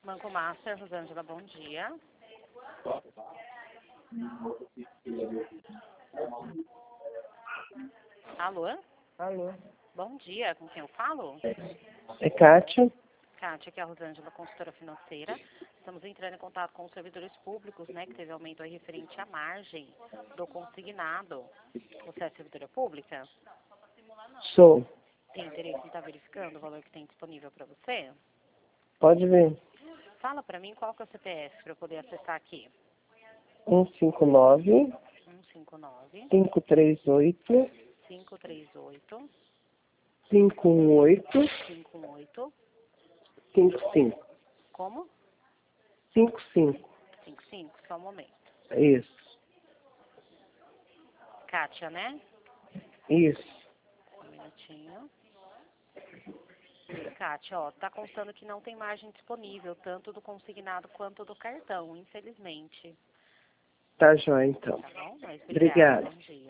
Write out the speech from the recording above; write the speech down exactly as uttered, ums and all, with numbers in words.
Banco Master, Rosângela, bom dia. Alô? Alô? Bom dia, com quem eu falo? É Kátia? Kátia, aqui é a Rosângela, consultora financeira. Estamos entrando em contato com os servidores públicos, né, que teve aumento aí referente à margem do consignado. Você é servidora pública? Sou. Tem interesse em estar verificando o valor que tem disponível para você? Pode ver. Fala para mim qual que é o C P F para eu poder acessar aqui. um cinco nove, um cinco nove, cinco três oito, cinco três oito, cinco um oito, cinco um oito. cinco cinco. Como? cinco cinco. cinco cinco, só um momento. Isso. Kátia, né? Isso. Um minutinho. Kátia, ó, tá constando que não tem margem disponível, tanto do consignado quanto do cartão, infelizmente. Tá joia, então. Tá bom? Mas obrigada. Obrigada. Bom dia.